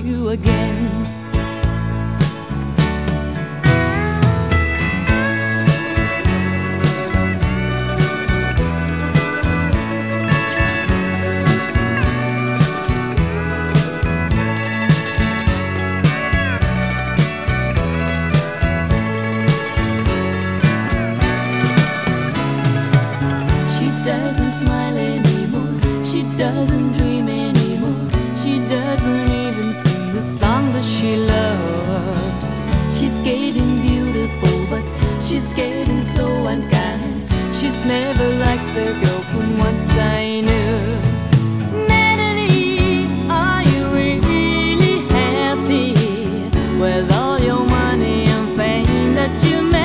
you again. She doesn't smile anymore, she doesn't dream anymore, she doesn't even sing the song that she loved. She's getting beautiful, but she's getting so unkind. She's never like the girl from once I knew. Natalie, are you really happy with all your money and fame that you made?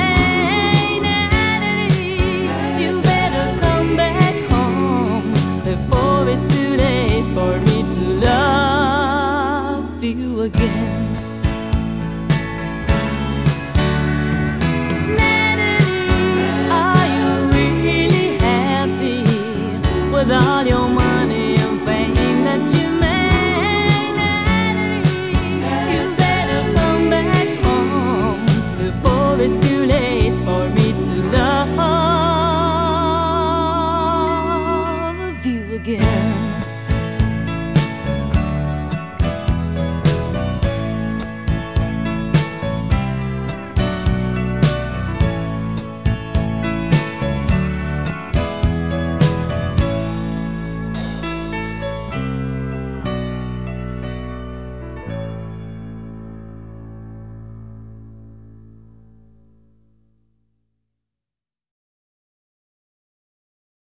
Before it's too late for me to love you again.